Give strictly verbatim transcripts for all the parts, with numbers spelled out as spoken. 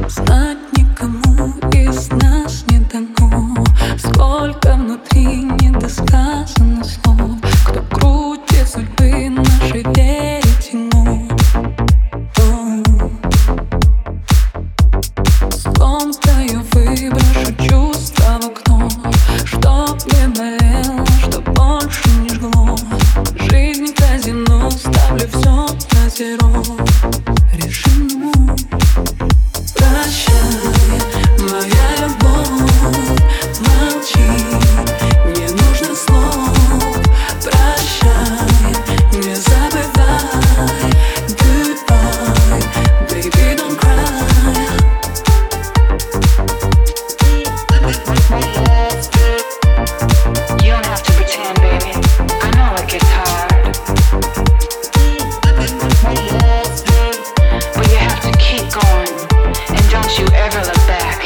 Знать никому из нас не дано, сколько внутри недосказанных слов. Кто крутит судьбы нашей веретено. Скомкаю, выброшу чувства в окно, чтоб не болело, чтоб больше не жгло. Жизнь казино, ставлю все на зеро. Решено. Прощай, моя любовь, молчи, не нужно слов. Прощай, не забывай. Goodbye, baby, don't cry. You don't have to pretend, baby. I know it gets hard, but you have to keep going, and don't you ever look back.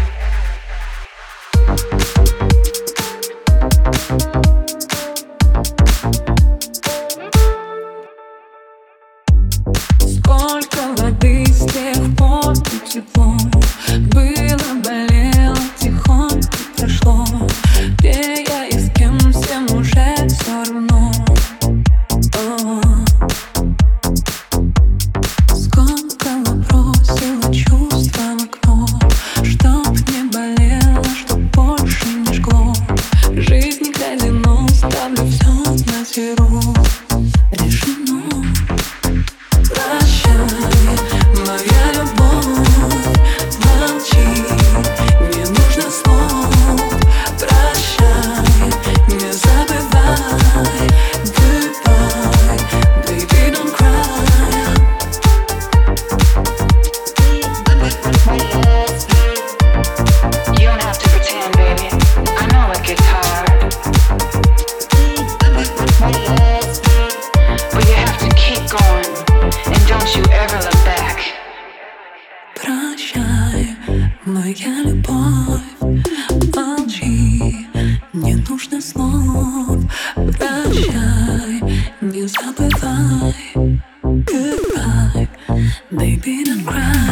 Сколько воды с тех пор тепло было, болело, тихонько прошло. Где я и с кем, всем уже все равно. О-о-о. Сколько бросила чувства в окно, чтоб не болело, чтоб больше не жгло. Жизнь казино, ставлю все на зеро. Решено. Прощай, моя любовь, молчи, не нужно слов. Прощай, не забывай. Goodbye, baby, don't cry. You don't have to pretend, baby. I know it gets hard, but you have to keep going, and don't you ever look back. Прощай, моя любовь, молчи, не нужно слов. Прощай, не забывай. Goodbye, baby, don't cry.